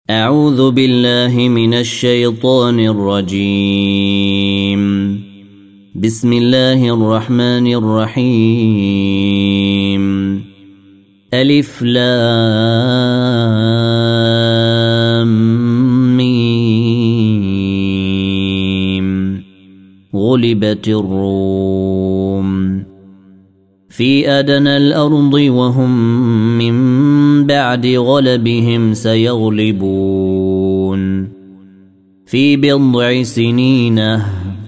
أعوذ بالله من الشيطان الرجيم. بسم الله الرحمن الرحيم. ألف لام ميم. غلبت الروم في أدنى الأرض وهم من بعد غلبهم سيغلبون في بضع سنين.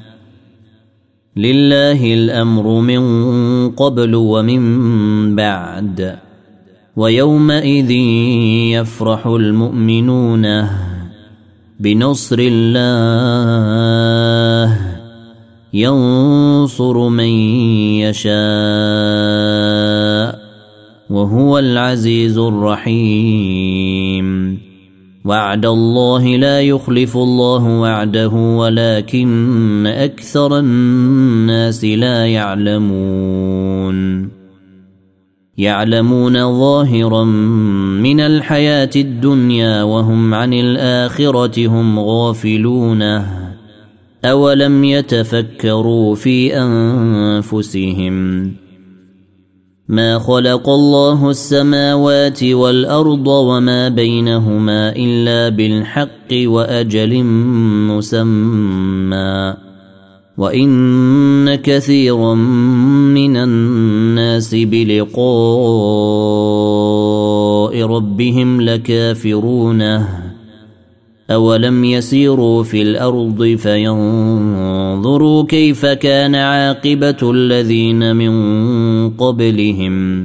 لله الأمر من قبل ومن بعد ويومئذ يفرح المؤمنون بنصر الله ينصر من يشاء وهو العزيز الرحيم. وعد الله لا يخلف الله وعده ولكن أكثر الناس لا يعلمون ظاهرا من الحياة الدنيا وهم عن الآخرة هم غافلون. أولم يتفكروا في أنفسهم ما خلق الله السماوات والأرض وما بينهما إلا بالحق وأجل مسمى وإن كثيرا من الناس بلقاء ربهم لكافرون. أولم يسيروا في الأرض فينظروا كيف كان عاقبة الذين من قبلهم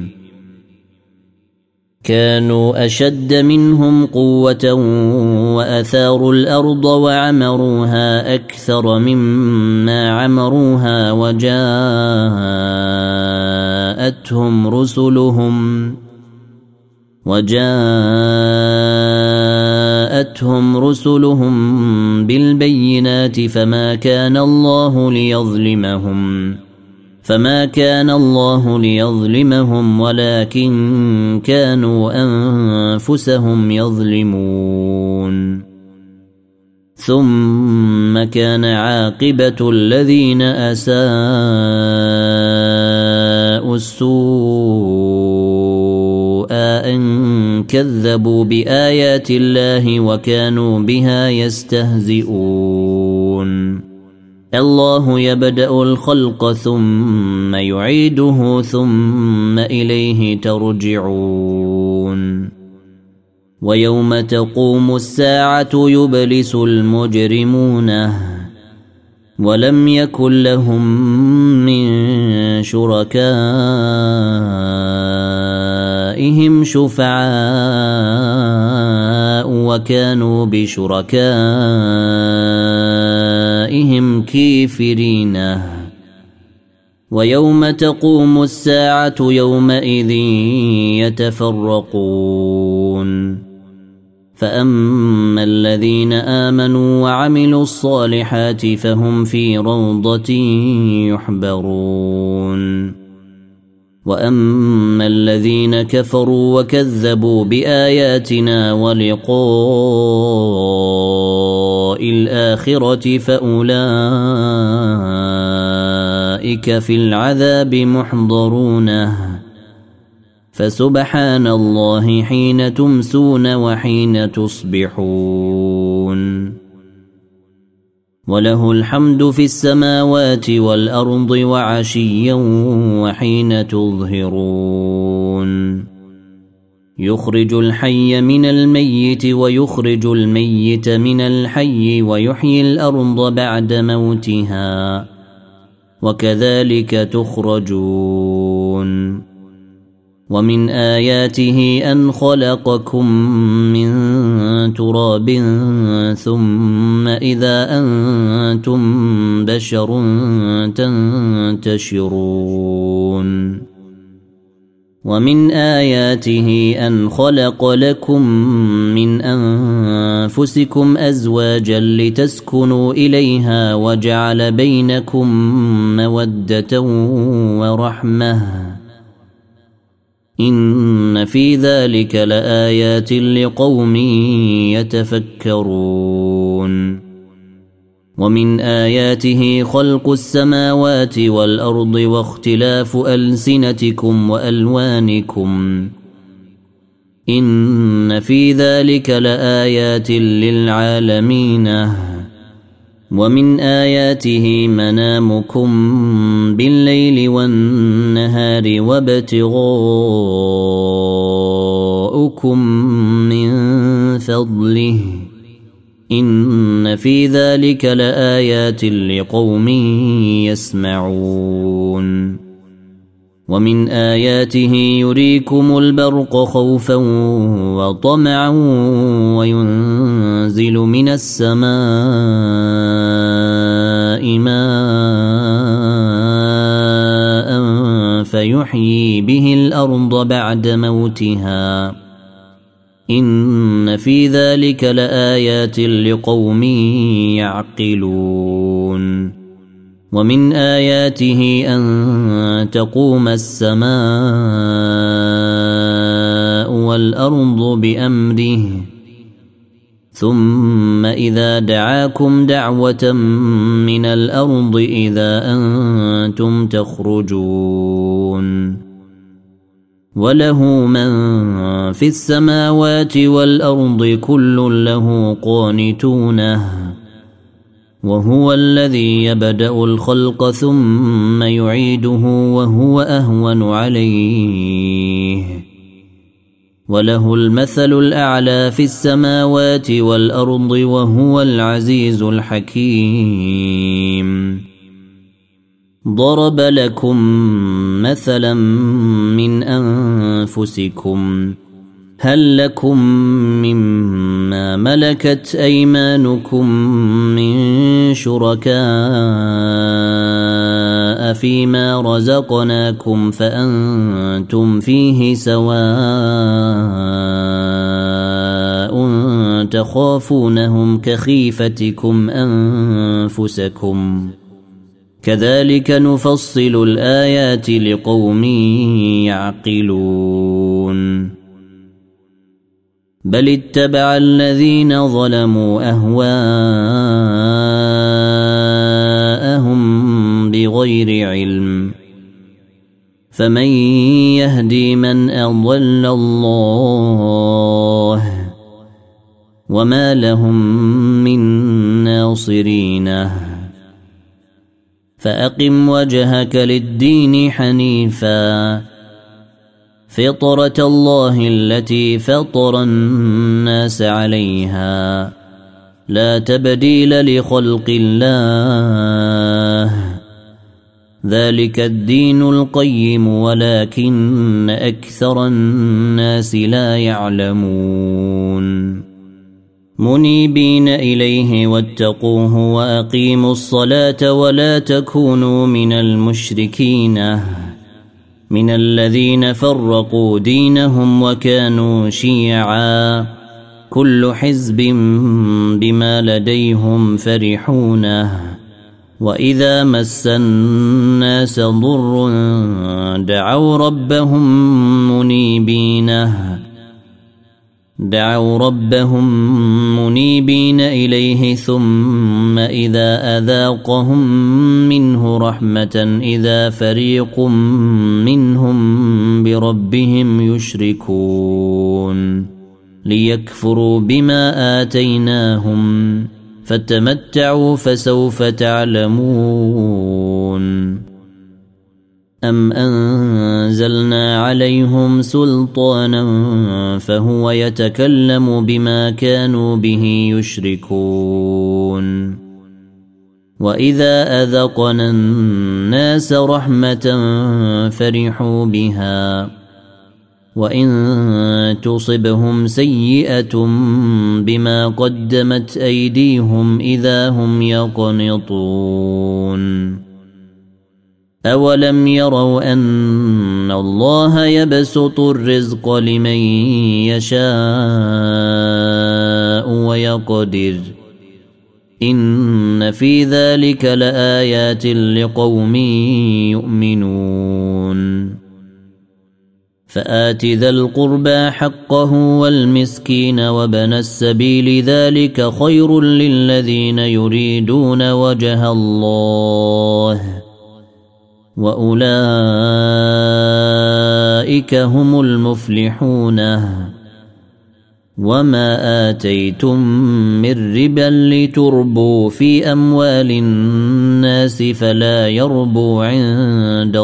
كانوا أشد منهم قوة وأثاروا الأرض وعمروها أكثر مما عمروها وجاءتهم رسلهم بالبينات فما كان الله ليظلمهم ولكن كانوا أنفسهم يظلمون. ثم كان عاقبة الذين أساءوا السوء أن كذبوا بآيات الله وكانوا بها يستهزئون. الله يبدأ الخلق ثم يعيده ثم إليه ترجعون. ويوم تقوم الساعة يبلس المجرمون ولم يكن لهم من شركائهم شفعاء وكانوا بشركائهم كافرين. ويوم تقوم الساعة يومئذ يتفرقون فأما الذين آمنوا وعملوا الصالحات فهم في روضة يحبرون. وأما الذين كفروا وكذبوا بآياتنا ولقاء الآخرة فأولئك في العذاب محضرون. فسبحان الله حين تمسون وحين تصبحون. وله الحمد في السماوات والأرض وعشيا وحين تظهرون. يخرج الحي من الميت ويخرج الميت من الحي ويحيي الأرض بعد موتها وكذلك تخرجون. ومن آياته أن خلقكم من تراب ثم إذا أنتم بشر تنتشرون. ومن آياته أن خلق لكم من أنفسكم أزواجا لتسكنوا إليها وجعل بينكم مودة ورحمة إن في ذلك لآيات لقوم يتفكرون ومن آياته خلق السماوات والأرض واختلاف ألسنتكم وألوانكم إن في ذلك لآيات للعالمين ومن آياته منامكم بالليل والنهار وابتغاؤكم من فضله إن في ذلك لآيات لقوم يسمعون ومن آياته يريكم البرق خوفا وطمعا وينزل من السماء ماء فيحيي به الأرض بعد موتها إن في ذلك لآيات لقوم يعقلون ومن آياته أن تقوم السماء والأرض بأمره ثم إذا دعاكم دعوة من الأرض إذا أنتم تخرجون وله من في السماوات والأرض كل له قانتونه وهو الذي يبدأ الخلق ثم يعيده وهو أهون عليه وله المثل الأعلى في السماوات والأرض وهو العزيز الحكيم ضرب لكم مثلا من أنفسكم هل لكم مما ملكت أيمانكم من شركاء فيما رزقناكم فأنتم فيه سواء تخافونهم كخيفتكم أنفسكم كذلك نفصل الآيات لقوم يعقلون بل اتبع الذين ظلموا أهواءهم بغير علم فمن يهدي من أضل الله وما لهم من ناصرين فأقم وجهك للدين حنيفا فطرة الله التي فطر الناس عليها لا تبديل لخلق الله ذلك الدين القيم ولكن أكثر الناس لا يعلمون منيبين إليه واتقوه وأقيموا الصلاة ولا تكونوا من المشركين من الذين فرقوا دينهم وكانوا شيعا كل حزب بما لديهم فرحون وإذا مس الناس ضر دعوا ربهم منيبين إليه ثم إذا أذاقهم منه رحمة إذا فريق منهم بربهم يشركون ليكفروا بما آتيناهم فتمتعوا فسوف تعلمون أم أنزلنا عليهم سلطانا فهو يتكلم بما كانوا به يشركون وإذا أذقنا الناس رحمة فرحوا بها وإن تصبهم سيئة بما قدمت أيديهم إذا هم يقنطون أولم يروا أن الله يبسط الرزق لمن يشاء ويقدر إن في ذلك لآيات لقوم يؤمنون فآت ذا القربى حقه والمسكين وابن السبيل ذلك خير للذين يريدون وجه الله وأولئك هم المفلحون وما آتيتم من ربا لتربوا في أموال الناس فلا يربو عند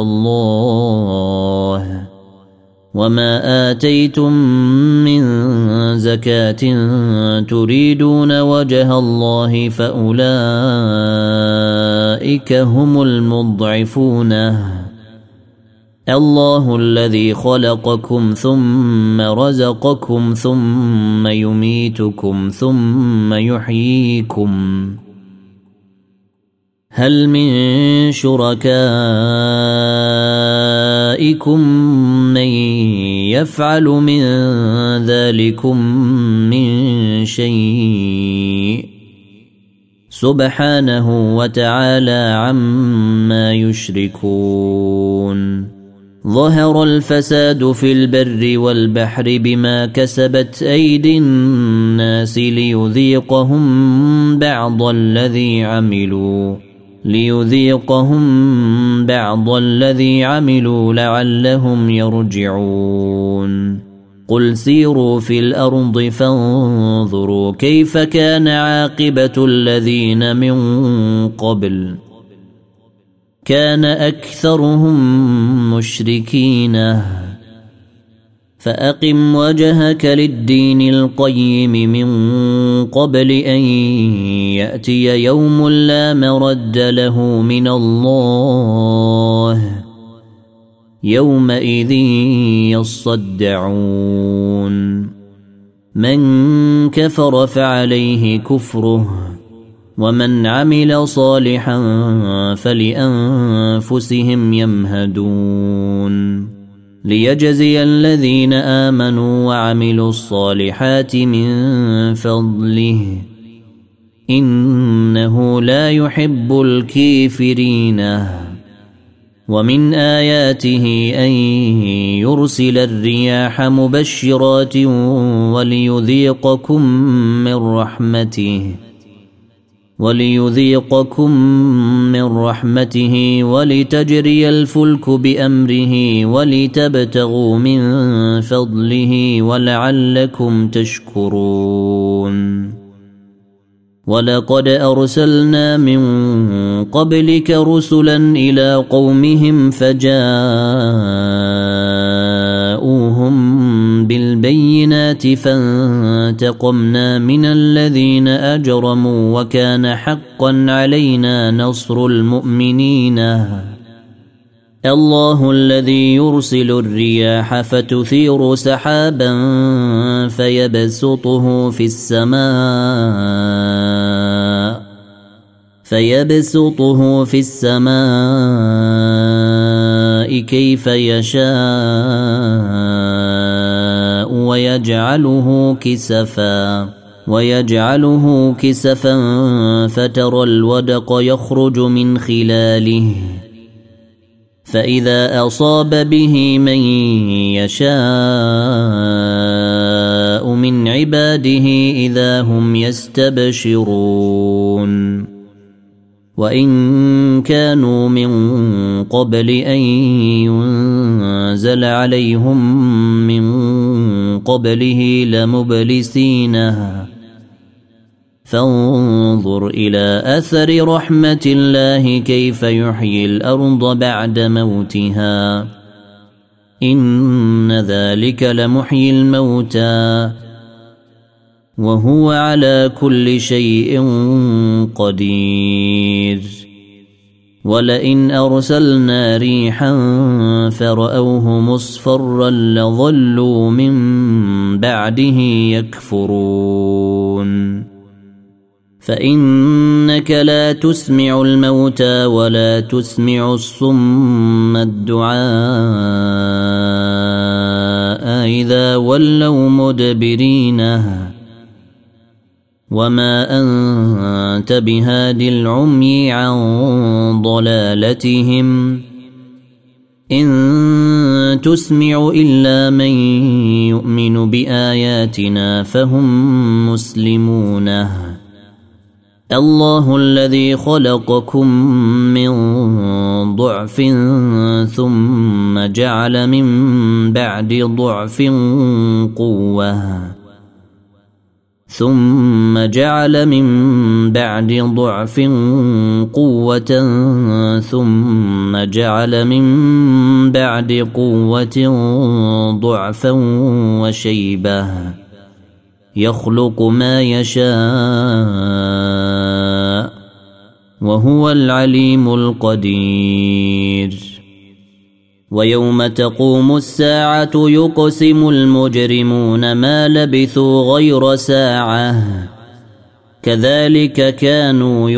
الله وما آتيتم من زكاة تريدون وجه الله فأولئك هم المضعفون الله الذي خلقكم ثم رزقكم ثم يميتكم ثم يحييكم هل من شركائكم من يفعل من ذلكم من شيء سبحانه وتعالى عما يشركون ظهر الفساد في البر والبحر بما كسبت أيدي الناس ليذيقهم بعض الذي عملوا لعلهم يرجعون قل سيروا في الأرض فانظروا كيف كان عاقبة الذين من قبل كان أكثرهم مشركين فأقم وجهك للدين القيم من قبل أن يأتي يوم لا مرد له من الله يومئذ يصدعون من كفر فعليه كفره ومن عمل صالحا فلأنفسهم يمهدون ليجزي الذين آمنوا وعملوا الصالحات من فضله إنه لا يحب الكافرين ومن آياته أن يرسل الرياح مبشرات وليذيقكم من رحمته ولتجري الفلك بأمره ولتبتغوا من فضله ولعلكم تشكرون ولقد أرسلنا من قبلك رسلا إلى قومهم فجاءوهم بالبينات فانتقمنا من الذين أجرموا وكان حقا علينا نصر المؤمنين الله الذي يرسل الرياح فتثير سحابا فيبسطه في السماء كيف يشاء ويجعله كسفا فترى الودق يخرج من خلاله فإذا أصاب به من يشاء من عباده إذا هم يستبشرون وإن كانوا من قبل أن ينزل عليهم من قبله لمبلسين فانظر إلى أثر رحمة الله كيف يحيي الأرض بعد موتها إن ذلك لمحيي الموتى وهو على كل شيء قدير ولئن أرسلنا ريحا فرأوه مصفرا لظلوا من بعده يكفرون فإنك لا تسمع الموتى ولا تسمع الصم الدعاء إذا ولوا مدبرين وما أنت بهاد العمي عن ضلالتهم إن تسمع إلا من يؤمن بآياتنا فهم مسلمون الله الذي خلقكم من ضعف ثم جعل من بعد ضعف قوة ثم جعل من بعد ضعف قوة ثم جعل من بعد قوة ضعفا وشيبة يخلق ما يشاء وهو العليم القدير ويوم تقوم الساعة يقسم المجرمون ما لبثوا غير ساعة كذلك كانوا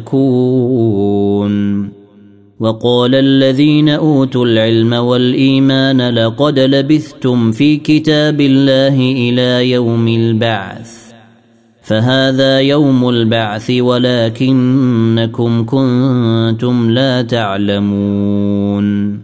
يؤفكون وقال الذين أوتوا العلم والإيمان لقد لبثتم في كتاب الله إلى يوم البعث فهذا يوم البعث ولكنكم كنتم لا تعلمون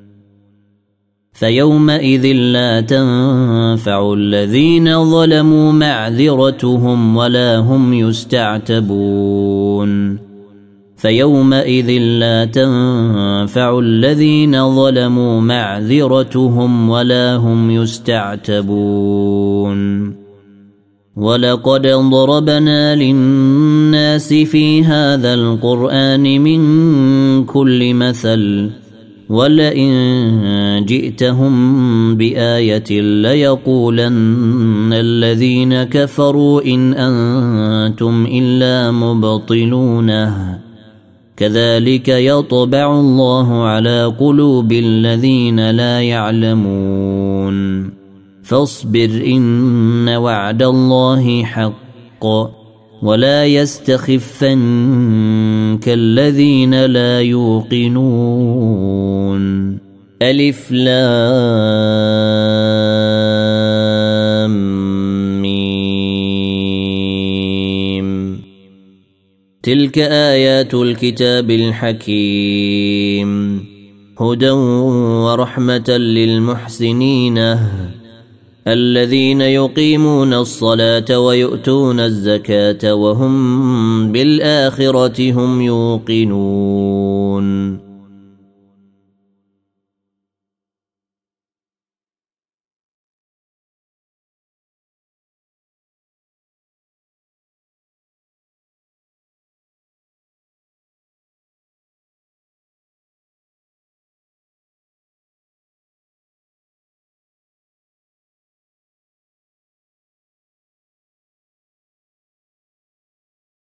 فيومئذ لا تنفع الذين ظلموا معذرتهم ولا هم يستعتبون فيومئذ لا تنفع الذين ظلموا معذرتهم ولا هم يستعتبون ولقد ضربنا للناس في هذا القرآن من كل مثل ولئن جئتهم بآية ليقولن الذين كفروا إن أنتم إلا مبطلون كذلك يطبع الله على قلوب الذين لا يعلمون فاصبر إن وعد الله حق ولا يستخفنك الذين لا يوقنون ألف لام ميم تلك آيات الكتاب الحكيم هدى ورحمة للمحسنين الذين يقيمون الصلاة ويؤتون الزكاة وهم بالآخرة هم يوقنون